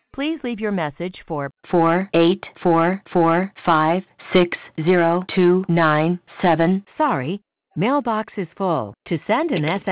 Please leave your message for 48445602997. Sorry, mailbox is full. To send an